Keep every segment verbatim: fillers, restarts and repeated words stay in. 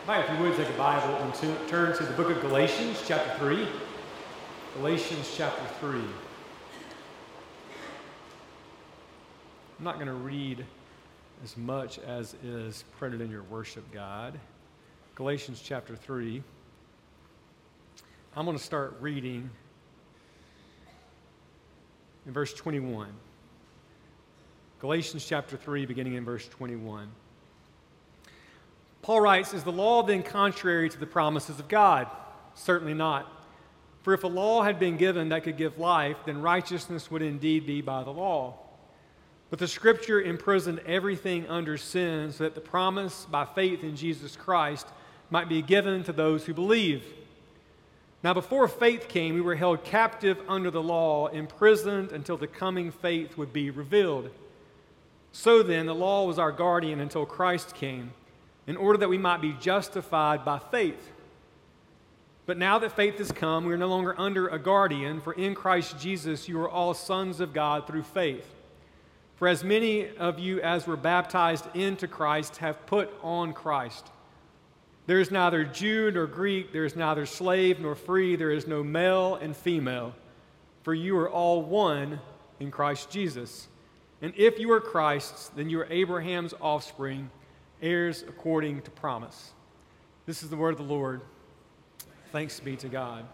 Invite, if you would, take a Bible and to, turn to the book of Galatians, chapter three. Galatians, chapter three. I'm not going to read as much as is printed in your worship guide. Galatians, chapter three. I'm going to start reading in verse twenty-one. Galatians, chapter three, beginning in verse twenty-one. Paul writes, "Is the law then contrary to the promises of God? Certainly not. For if a law had been given that could give life, then righteousness would indeed be by the law. But the Scripture imprisoned everything under sin so that the promise by faith in Jesus Christ might be given to those who believe. Now before faith came, we were held captive under the law, imprisoned until the coming faith would be revealed. So then, the law was our guardian until Christ came, in order that we might be justified by faith. But now that faith has come, we are no longer under a guardian, for in Christ Jesus you are all sons of God through faith. For as many of you as were baptized into Christ have put on Christ. There is neither Jew nor Greek, there is neither slave nor free, there is no male and female, for you are all one in Christ Jesus. And if you are Christ's, then you are Abraham's offspring, heirs according to promise." This is the word of the Lord. Thanks be to God.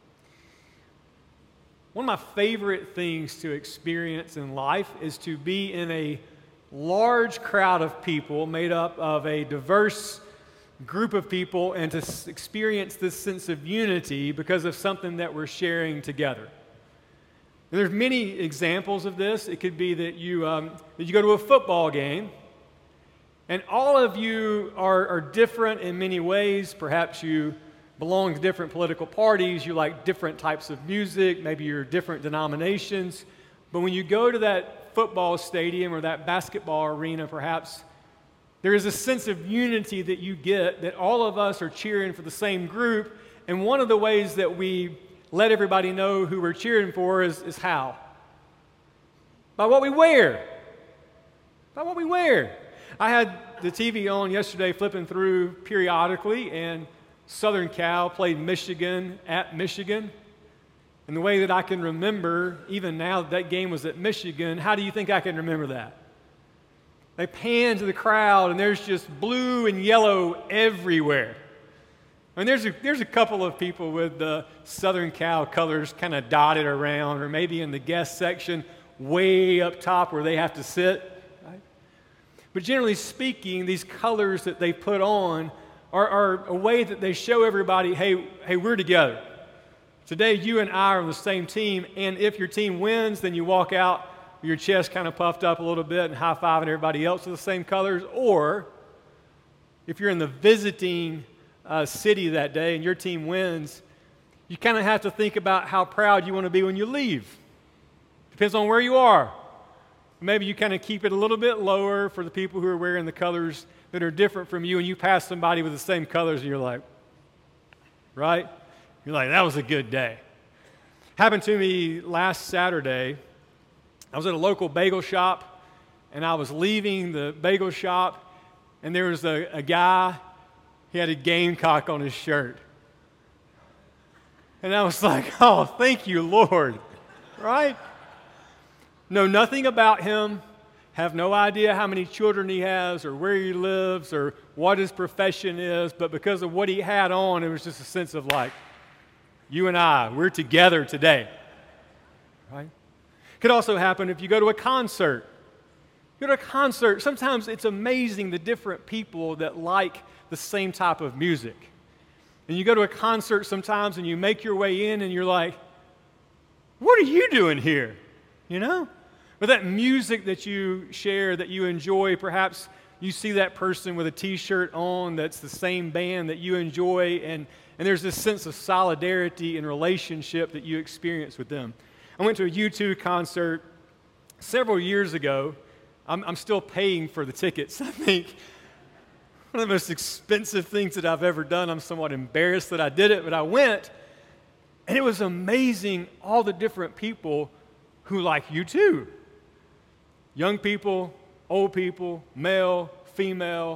One of my favorite things to experience in life is to be in a large crowd of people made up of a diverse group of people and to experience this sense of unity because of something that we're sharing together. And there's many examples of this. It could be that you, um, that you go to a football game, and all of you are, are different in many ways. Perhaps you belong to different political parties, you like different types of music, maybe you're different denominations. But when you go to that football stadium or that basketball arena, perhaps, there is a sense of unity that you get, that all of us are cheering for the same group. And one of the ways that we let everybody know who we're cheering for is, is how? By what we wear. By what we wear. I had the T V on yesterday flipping through periodically, and Southern Cal played Michigan at Michigan. And the way that I can remember, even now that that game was at Michigan, how do you think I can remember that? They pan to the crowd, and there's just blue and yellow everywhere. I mean, there's a, there's a couple of people with the Southern Cal colors kind of dotted around, or maybe in the guest section way up top where they have to sit. But generally speaking, these colors that they put on are, are a way that they show everybody, hey, hey, we're together. Today, you and I are on the same team, and if your team wins, then you walk out with your chest kind of puffed up a little bit and high-fiving everybody else with the same colors. Or if you're in the visiting uh, city that day and your team wins, you kind of have to think about how proud you want to be when you leave. Depends on where you are. Maybe you kind of keep it a little bit lower for the people who are wearing the colors that are different from you, and you pass somebody with the same colors, and you're like, right? You're like, that was a good day. Happened to me last Saturday. I was at a local bagel shop, and I was leaving the bagel shop, and there was a, a guy, he had a Gamecock on his shirt. And I was like, oh, thank you, Lord, right? Know nothing about him, have no idea how many children he has or where he lives or what his profession is, but because of what he had on, it was just a sense of like, you and I, we're together today, right? Could also happen if you go to a concert. You go to a concert, sometimes it's amazing the different people that like the same type of music. And you go to a concert sometimes and you make your way in and you're like, what are you doing here? You know? But that music that you share, that you enjoy, perhaps you see that person with a T-shirt on that's the same band that you enjoy, and, and there's this sense of solidarity and relationship that you experience with them. I went to a U two concert several years ago. I'm, I'm still paying for the tickets. I think one of the most expensive things that I've ever done. I'm somewhat embarrassed that I did it, but I went, and it was amazing all the different people who like U two. Young people, old people, male, female.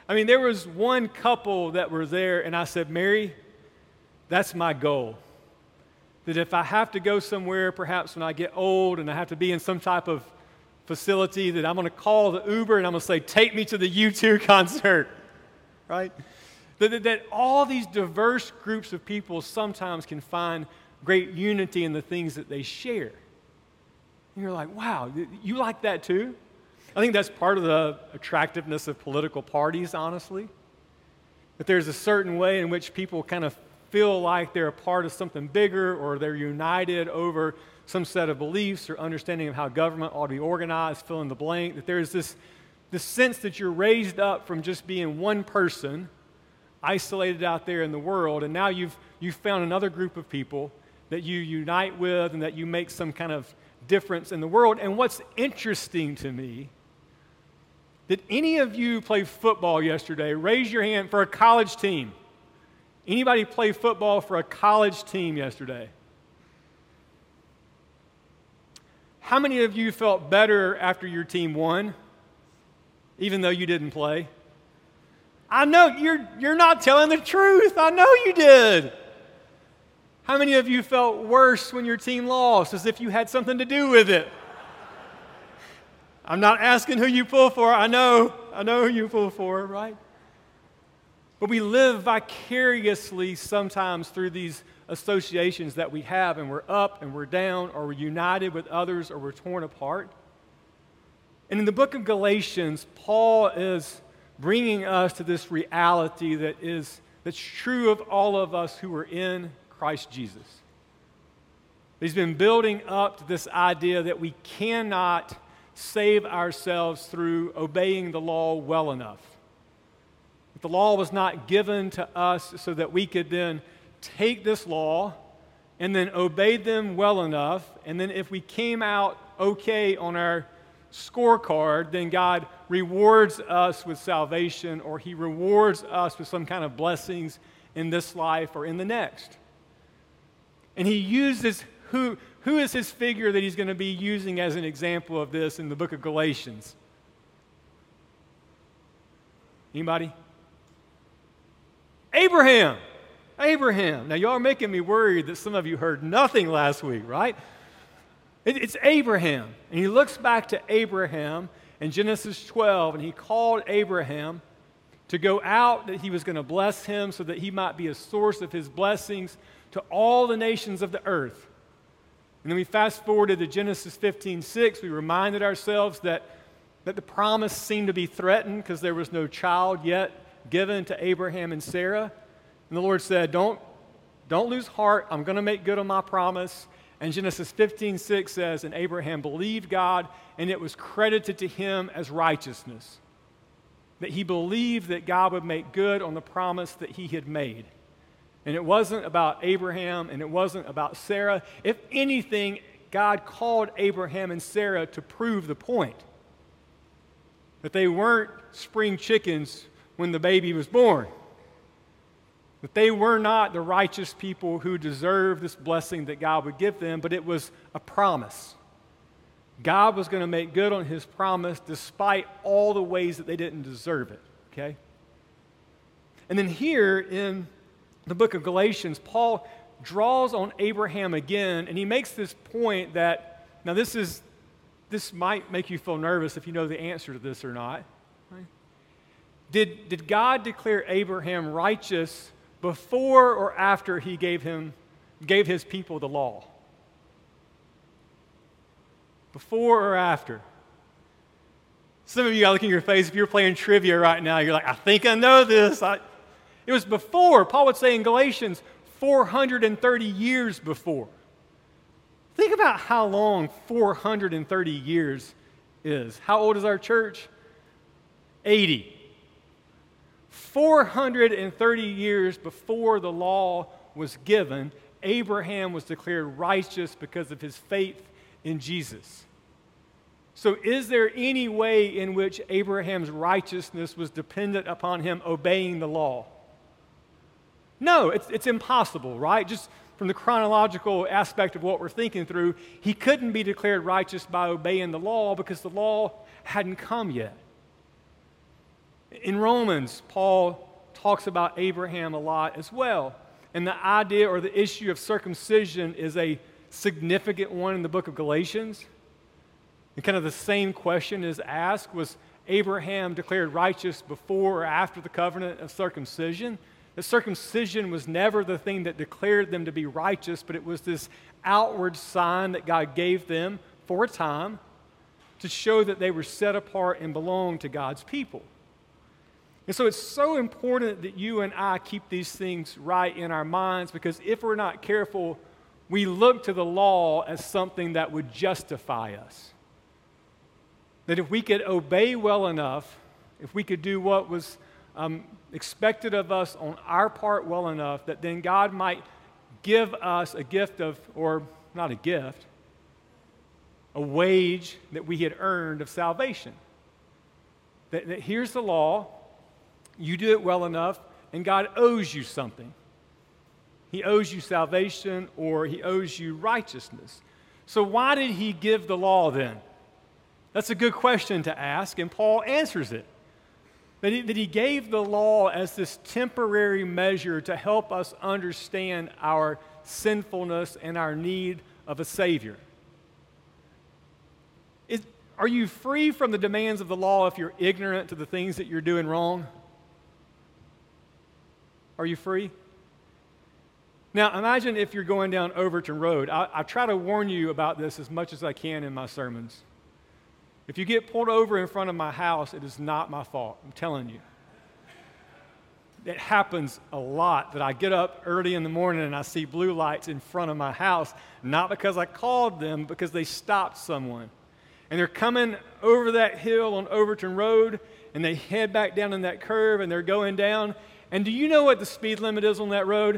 I mean, there was one couple that was there, and I said, Mary, that's my goal. That if I have to go somewhere, perhaps when I get old and I have to be in some type of facility, that I'm going to call the Uber and I'm going to say, take me to the U two concert, right? That, that, that all these diverse groups of people sometimes can find great unity in the things that they share. And you're like, wow, you like that too? I think that's part of the attractiveness of political parties, honestly. That there's a certain way in which people kind of feel like they're a part of something bigger, or they're united over some set of beliefs or understanding of how government ought to be organized, fill in the blank. That there's this, this sense that you're raised up from just being one person, isolated out there in the world, and now you've, you've found another group of people that you unite with and that you make some kind of difference in the world. And what's interesting to me, did any of you play football yesterday? Raise your hand for a college team. Anybody play football for a college team yesterday? How many of you felt better after your team won, even though you didn't play? I know, you're, you're not telling the truth. I know you did. How many of you felt worse when your team lost, as if you had something to do with it? I'm not asking who you pull for. I know. I know who you pull for, right? But we live vicariously sometimes through these associations that we have, and we're up and we're down, or we're united with others, or we're torn apart. And in the book of Galatians, Paul is bringing us to this reality that is that's true of all of us who are in Christ Jesus. He's been building up to this idea that we cannot save ourselves through obeying the law well enough. The law was not given to us so that we could then take this law and then obey them well enough, and then if we came out okay on our scorecard, then God rewards us with salvation, or He rewards us with some kind of blessings in this life or in the next. And He uses, who, who is His figure that He's going to be using as an example of this in the book of Galatians? Anybody? Abraham. Abraham. Now, y'all are making me worried that some of you heard nothing last week, right? It, it's Abraham. And he looks back to Abraham in Genesis twelve, and he called Abraham to go out, that he was going to bless him so that he might be a source of his blessings to all the nations of the earth. And then we fast forwarded to Genesis fifteen six. We reminded ourselves that, that the promise seemed to be threatened because there was no child yet given to Abraham and Sarah. And the Lord said, don't, don't lose heart. I'm going to make good on my promise. And Genesis fifteen six says, and Abraham believed God, and it was credited to him as righteousness. That he believed that God would make good on the promise that he had made. And it wasn't about Abraham, and it wasn't about Sarah. If anything, God called Abraham and Sarah to prove the point. That they weren't spring chickens when the baby was born. That they were not the righteous people who deserved this blessing that God would give them, but it was a promise. God was going to make good on His promise despite all the ways that they didn't deserve it, okay? And then here in the book of Galatians, Paul draws on Abraham again, and he makes this point that, now this is, this might make you feel nervous if you know the answer to this or not. Right? Did, did God declare Abraham righteous before or after He gave him, gave His people the law? Before or after? Some of you got to look in your face. If you're playing trivia right now, you're like, I think I know this. I, it was before. Paul would say in Galatians, four hundred thirty years before. Think about how long four hundred thirty years is. How old is our church? eighty. four hundred thirty years before the law was given, Abraham was declared righteous because of his faith in Jesus. So is there any way in which Abraham's righteousness was dependent upon him obeying the law? No, it's, it's impossible, right? Just from the chronological aspect of what we're thinking through, he couldn't be declared righteous by obeying the law because the law hadn't come yet. In Romans, Paul talks about Abraham a lot as well. And the idea or the issue of circumcision is a significant one in the book of Galatians. And kind of the same question is asked, was Abraham declared righteous before or after the covenant of circumcision? The circumcision was never the thing that declared them to be righteous, but it was this outward sign that God gave them for a time to show that they were set apart and belonged to God's people. And so it's so important that you and I keep these things right in our minds, because if we're not careful, we look to the law as something that would justify us. That if we could obey well enough, if we could do what was um, expected of us on our part well enough, that then God might give us a gift of, or not a gift, a wage that we had earned of salvation. That, that here's the law, you do it well enough, and God owes you something. He owes you salvation, or He owes you righteousness. So why did He give the law then? That's a good question to ask, and Paul answers it. That he, that he gave the law as this temporary measure to help us understand our sinfulness and our need of a Savior. Is, are you free from the demands of the law if you're ignorant to the things that you're doing wrong? Are you free? Now, imagine if you're going down Overton Road. I, I try to warn you about this as much as I can in my sermons. If you get pulled over in front of my house, it is not my fault. I'm telling you. It happens a lot that I get up early in the morning and I see blue lights in front of my house, not because I called them, because they stopped someone. And they're coming over that hill on Overton Road, and they head back down in that curve, and they're going down. And do you know what the speed limit is on that road?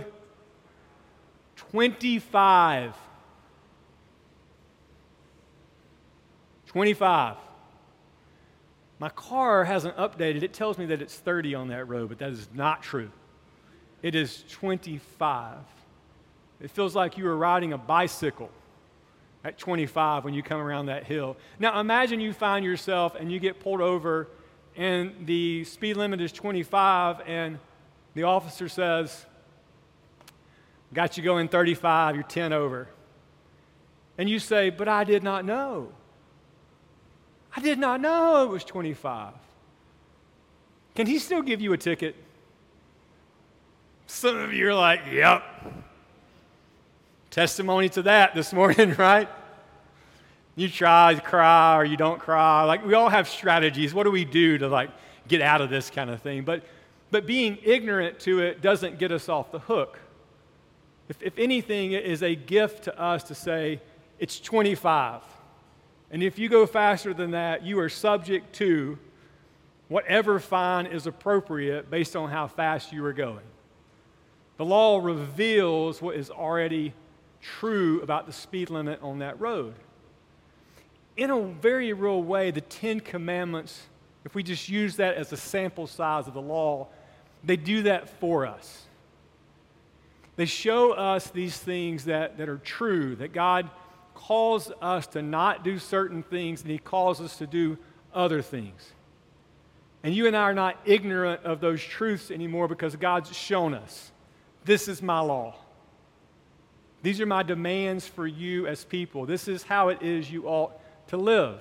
twenty-five. twenty-five. My car hasn't updated. It tells me that it's thirty on that road, but that is not true. It is twenty-five. It feels like you were riding a bicycle at twenty-five when you come around that hill. Now imagine you find yourself and you get pulled over and the speed limit is twenty-five and the officer says, got you going thirty-five, you're ten over. And you say, but I did not know. I did not know it was twenty-five. Can he still give you a ticket? Some of you are like, yep. Testimony to that this morning, right? You try to cry or you don't cry. Like, we all have strategies. What do we do to, like, get out of this kind of thing? But, but being ignorant to it doesn't get us off the hook. If, if anything, it is a gift to us to say, it's twenty-five. And if you go faster than that, you are subject to whatever fine is appropriate based on how fast you are going. The law reveals what is already true about the speed limit on that road. In a very real way, the Ten Commandments, if we just use that as a sample size of the law, they do that for us. They show us these things that, that are true, that God calls us to not do certain things, and He calls us to do other things. And you and I are not ignorant of those truths anymore because God's shown us. This is my law. These are my demands for you as people. This is how it is you ought to live.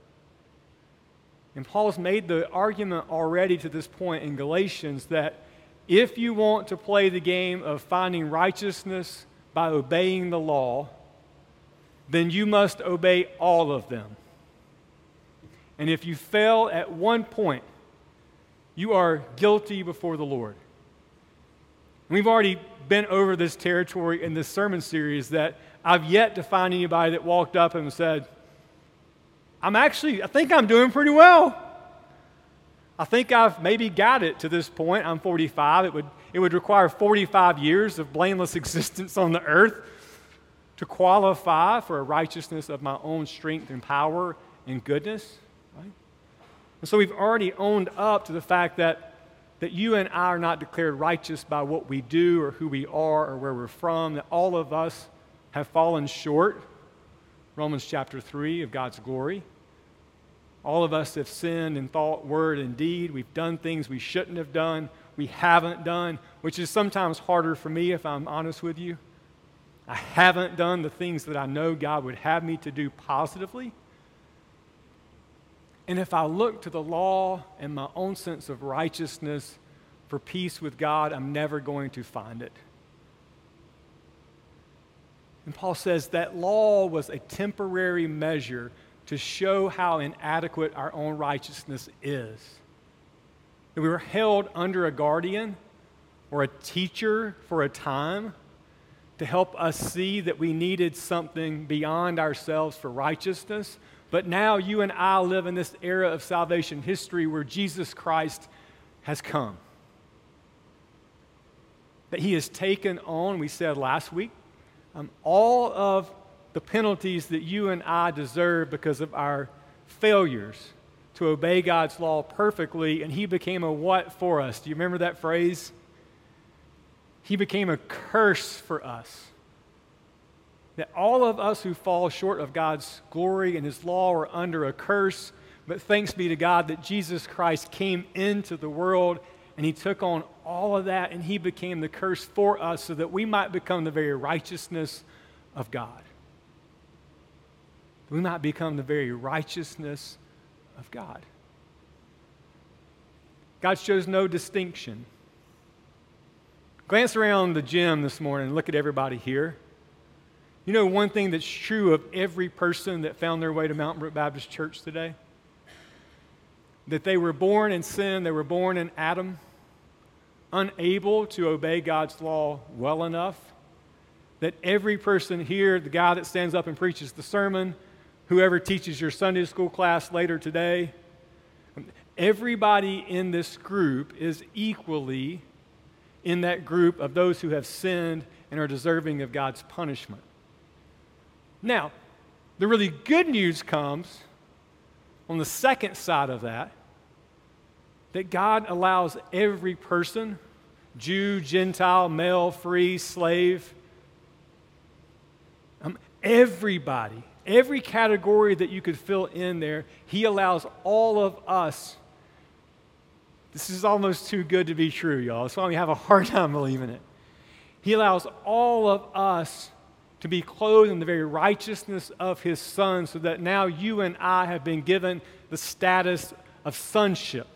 And Paul's made the argument already to this point in Galatians that if you want to play the game of finding righteousness by obeying the law, then you must obey all of them. And if you fail at one point, you are guilty before the Lord. We've already been over this territory in this sermon series that I've yet to find anybody that walked up and said, I'm actually, I think I'm doing pretty well. I think I've maybe got it to this point. I'm forty-five. It would, it would require forty-five years of blameless existence on the earth to qualify for a righteousness of my own strength and power and goodness. Right? And so we've already owned up to the fact that, that you and I are not declared righteous by what we do or who we are or where we're from, that all of us have fallen short, Romans chapter three, of God's glory. All of us have sinned in thought, word, and deed. We've done things we shouldn't have done, we haven't done, which is sometimes harder for me if I'm honest with you. I haven't done the things that I know God would have me to do positively. And if I look to the law and my own sense of righteousness for peace with God, I'm never going to find it. And Paul says that law was a temporary measure to show how inadequate our own righteousness is. That we were held under a guardian or a teacher for a time to help us see that we needed something beyond ourselves for righteousness. But now you and I live in this era of salvation history where Jesus Christ has come. That he has taken on, we said last week, um, all of the penalties that you and I deserve because of our failures to obey God's law perfectly, and he became a what for us? Do you remember that phrase? He became a curse for us. That all of us who fall short of God's glory and his law are under a curse, but thanks be to God that Jesus Christ came into the world and he took on all of that and he became the curse for us so that we might become the very righteousness of God. We might become the very righteousness of God. God shows no distinction. Glance around the gym this morning and look at everybody here. You know one thing that's true of every person that found their way to Mountain Brook Baptist Church today? That they were born in sin, they were born in Adam, unable to obey God's law well enough. That every person here, the guy that stands up and preaches the sermon, whoever teaches your Sunday school class later today, everybody in this group is equally in that group of those who have sinned and are deserving of God's punishment. Now, the really good news comes on the second side of that, that God allows every person, Jew, Gentile, male, free, slave, um, everybody, every category that you could fill in there, he allows all of us. This is almost too good to be true, y'all. That's why we have a hard time believing it. He allows all of us to be clothed in the very righteousness of his Son so that now you and I have been given the status of sonship.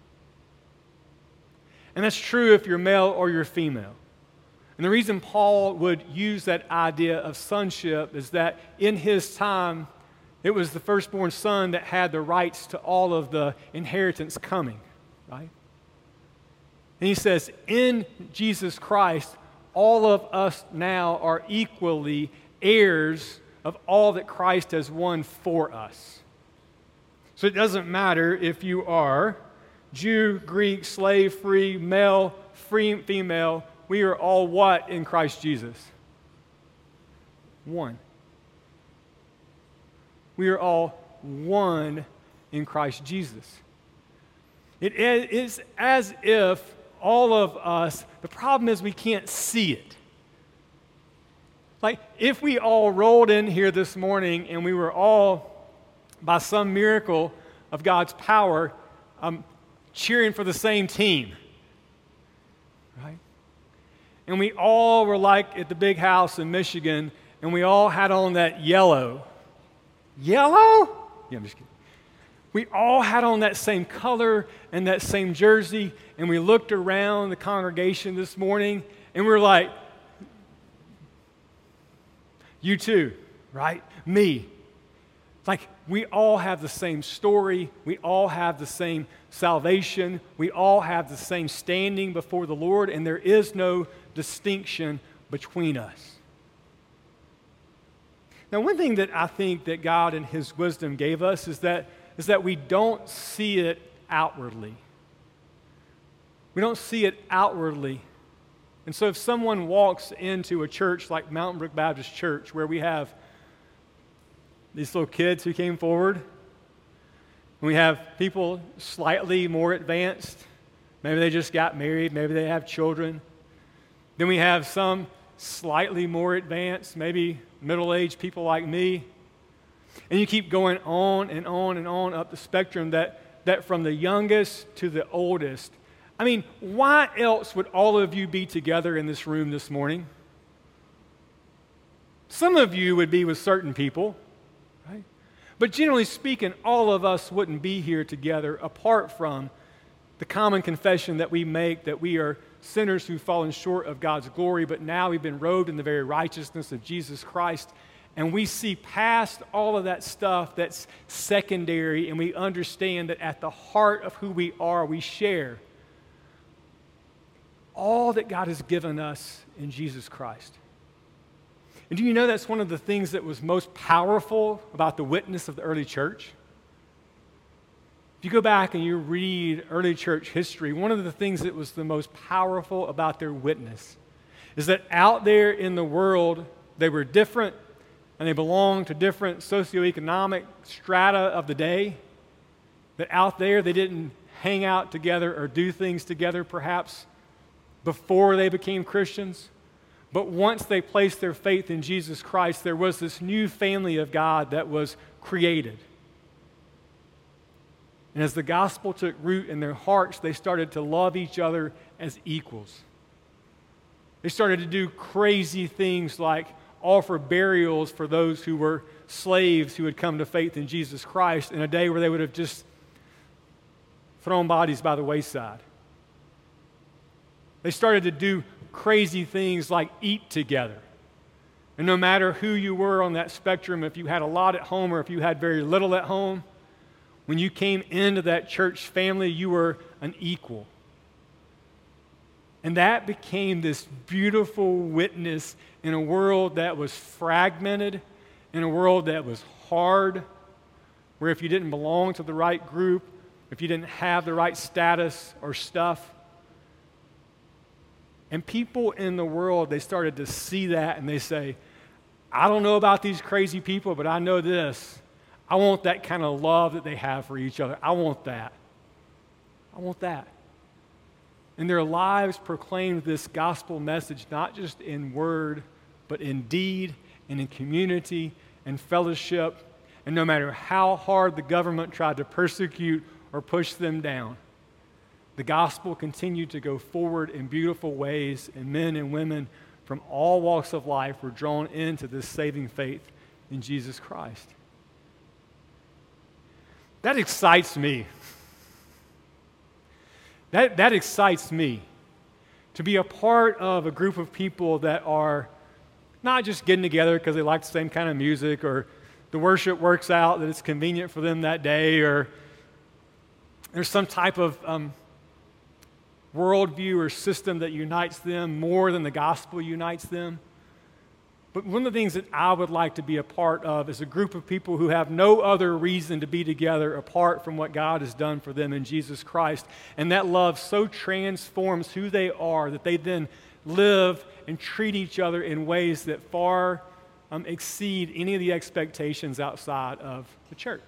And that's true if you're male or you're female. And the reason Paul would use that idea of sonship is that in his time, it was the firstborn son that had the rights to all of the inheritance coming. Right? And he says, in Jesus Christ, all of us now are equally heirs of all that Christ has won for us. So it doesn't matter if you are Jew, Greek, slave, free, male, free, female, we are all what in Christ Jesus? One. We are all one in Christ Jesus. It is as if all of us, the problem is we can't see it. Like if we all rolled in here this morning and we were all, by some miracle of God's power, um, cheering for the same team, right? And we all were like at the big house in Michigan and we all had on that yellow. Yellow? Yeah, I'm just kidding. We all had on that same color and that same jersey, and we looked around the congregation this morning, and we were like, you too, right? Me. Like, we all have the same story. We all have the same salvation. We all have the same standing before the Lord, and there is no distinction between us. Now, one thing that I think that God in his wisdom gave us is that is that we don't see it outwardly. We don't see it outwardly. And so if someone walks into a church like Mountain Brook Baptist Church, where we have these little kids who came forward, and we have people slightly more advanced, maybe they just got married, maybe they have children, then we have some slightly more advanced, maybe middle-aged people like me, And you keep going on and on and on up the spectrum that, that from the youngest to the oldest. I mean, why else would all of you be together in this room this morning? Some of you would be with certain people, right? But generally speaking, all of us wouldn't be here together apart from the common confession that we make that we are sinners who've fallen short of God's glory, but now we've been robed in the very righteousness of Jesus Christ. And we see past all of that stuff that's secondary, and we understand that at the heart of who we are, we share all that God has given us in Jesus Christ. And do you know that's one of the things that was most powerful about the witness of the early church? If you go back and you read early church history, one of the things that was the most powerful about their witness is that out there in the world, they were different and they belonged to different socioeconomic strata of the day. That out there, they didn't hang out together or do things together perhaps before they became Christians. But once they placed their faith in Jesus Christ, there was this new family of God that was created. And as the gospel took root in their hearts, they started to love each other as equals. They started to do crazy things like offer burials for those who were slaves who had come to faith in Jesus Christ in a day where they would have just thrown bodies by the wayside. They started to do crazy things like eat together. And no matter who you were on that spectrum, if you had a lot at home or if you had very little at home, when you came into that church family, you were an equal. And that became this beautiful witness in a world that was fragmented, in a world that was hard, where if you didn't belong to the right group, if you didn't have the right status or stuff, and people in the world, they started to see that and they say, I don't know about these crazy people, but I know this. I want that kind of love that they have for each other. I want that. I want that. And their lives proclaimed this gospel message, not just in word, but in deed and in community and fellowship. And no matter how hard the government tried to persecute or push them down, the gospel continued to go forward in beautiful ways, and men and women from all walks of life were drawn into this saving faith in Jesus Christ. That excites me. That, that excites me to be a part of a group of people that are not just getting together because they like the same kind of music or the worship works out that it's convenient for them that day, or there's some type of um, worldview or system that unites them more than the gospel unites them. But one of the things that I would like to be a part of is a group of people who have no other reason to be together apart from what God has done for them in Jesus Christ. And that love so transforms who they are that they then live and treat each other in ways that far um, exceed any of the expectations outside of the church.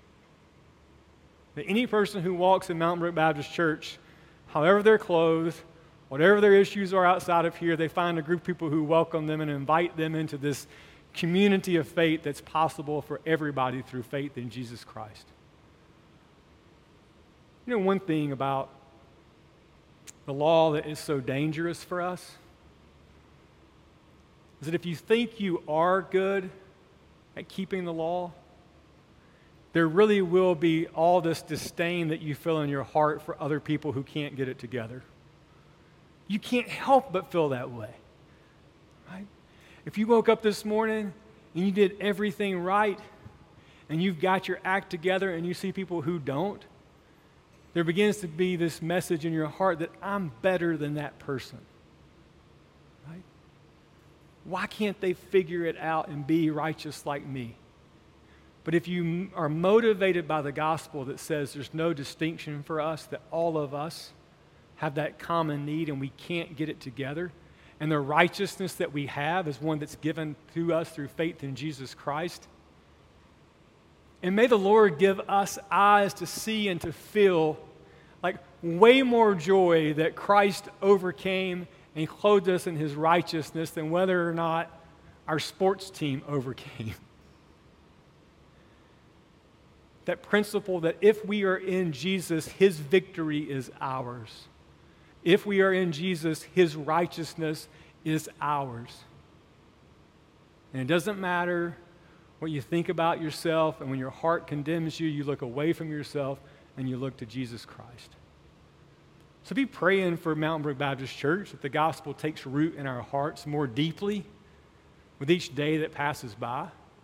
That any person who walks in Mountain Brook Baptist Church, however they're clothed, whatever their issues are outside of here, they find a group of people who welcome them and invite them into this community of faith that's possible for everybody through faith in Jesus Christ. You know, one thing about the law that is so dangerous for us is that if you think you are good at keeping the law, there really will be all this disdain that you feel in your heart for other people who can't get it together. You can't help but feel that way, right? If you woke up this morning and you did everything right and you've got your act together and you see people who don't, there begins to be this message in your heart that I'm better than that person, right? Why can't they figure it out and be righteous like me? But if you are motivated by the gospel that says there's no distinction for us, that all of us have that common need and we can't get it together, and the righteousness that we have is one that's given to us through faith in Jesus Christ. And may the Lord give us eyes to see and to feel like way more joy that Christ overcame and clothed us in his righteousness than whether or not our sports team overcame. that principle that if we are in Jesus, his victory is ours. If we are in Jesus, his righteousness is ours. And it doesn't matter what you think about yourself, and when your heart condemns you, you look away from yourself and you look to Jesus Christ. So be praying for Mountain Brook Baptist Church that the gospel takes root in our hearts more deeply with each day that passes by.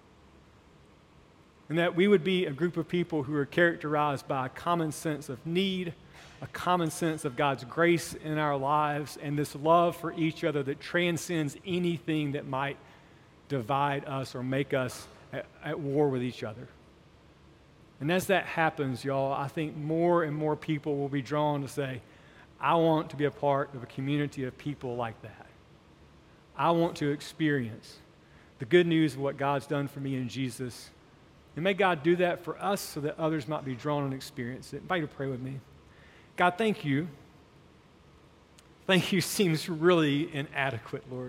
And that we would be a group of people who are characterized by a common sense of need, a common sense of God's grace in our lives, and this love for each other that transcends anything that might divide us or make us at, at war with each other. And as that happens, y'all, I think more and more people will be drawn to say, I want to be a part of a community of people like that. I want to experience the good news of what God's done for me in Jesus. And may God do that for us so that others might be drawn and experience it. I invite you to pray with me. God, thank you. Thank you seems really inadequate, Lord.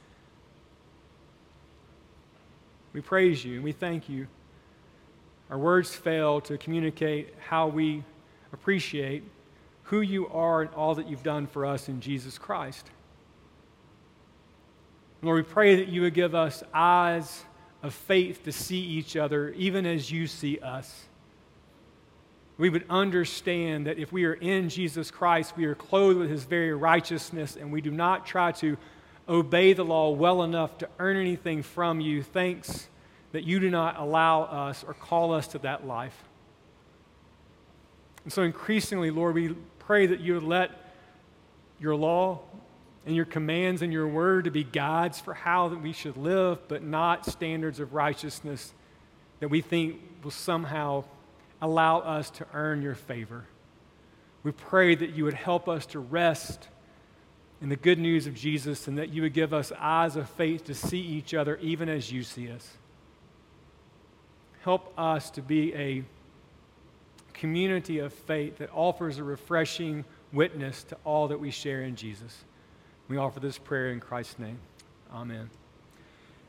We praise you and we thank you. Our words fail to communicate how we appreciate who you are and all that you've done for us in Jesus Christ. Lord, we pray that you would give us eyes of faith to see each other even as you see us. We would understand that if we are in Jesus Christ, we are clothed with his very righteousness, and we do not try to obey the law well enough to earn anything from you. Thanks that you do not allow us or call us to that life. And so increasingly, Lord, we pray that you would let your law and your commands and your word to be guides for how that we should live, but not standards of righteousness that we think will somehow allow us to earn your favor. We pray that you would help us to rest in the good news of Jesus, and that you would give us eyes of faith to see each other even as you see us. Help us to be a community of faith that offers a refreshing witness to all that we share in Jesus. We offer this prayer in Christ's name. Amen.